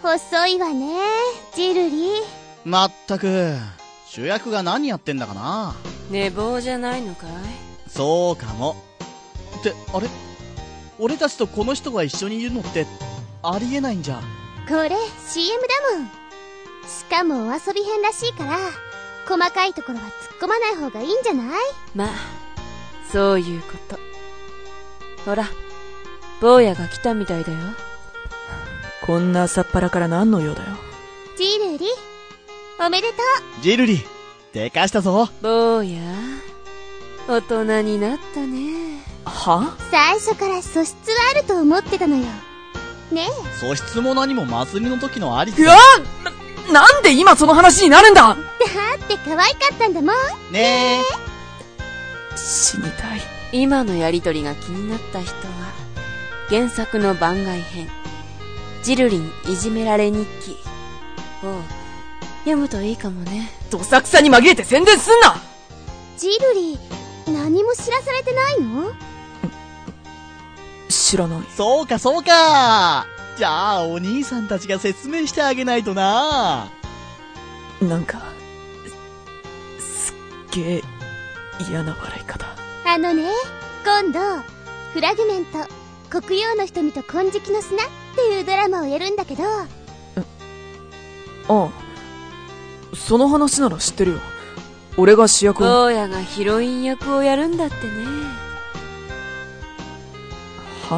遅いわね、ジルリ。 まったく、主役が何やってんだかな。 寝坊じゃないのかい？ そうかも。って、あれ？俺たちとこの人が一緒にいるのってありえないんじゃ。 これ CM だもん。しかもお遊び編らしいから、細かいところは突っ込まない方がいいんじゃない？ まあ、そういうこと。ほら、坊やが来たみたいだよ。 こんな朝っぱらから何の用だよ。 ジルリ、おめでとう。 ジルリ、でかしたぞ。 坊や、大人になったね。 は？ 最初から素質はあると思ってたのよ。ねえ。 素質も何も祭りの時のありうわっ！なんで今その話になるんだ！ だって可愛かったんだもん。 ねえ。 死にたい。 今のやりとりが気になった人は、原作の番外編、ジルリンいじめられ日記を読むといいかもね。 どさくさに紛れて宣伝すんな！ ジルリ、何も知らされてないの？ 知らない。 そうかそうか。じゃあお兄さんたちが説明してあげないとな。 なんかすっげえ嫌な笑い方。 今度フラグメント、黒曜の瞳と金色の砂っていうドラマをやるんだけど。 ああ、その話なら知ってるよ。俺が主役を。 坊やがヒロイン役をやるんだってね。 は？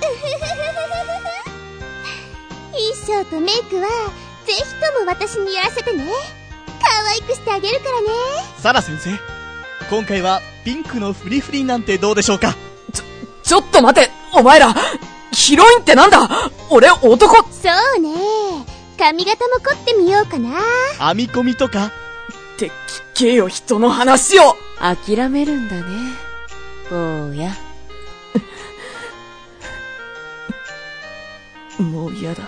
衣装とメイクはぜひとも私にやらせてね。可愛くしてあげるからね。 サラ先生、今回はピンクのフリフリなんてどうでしょうか。 ちょっと待て、お前らヒロインってなんだ？俺男。 そうね、髪型も凝ってみようかな。 編み込みとかって聞けよ、人の話を。 諦めるんだね、坊や。 もう嫌だ。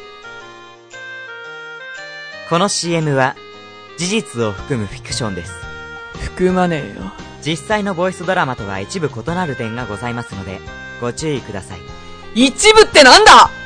この CM は事実を含むフィクションです。 含まねえよ。 実際のボイスドラマとは一部異なる点がございますのでご注意ください。 一部ってなんだ！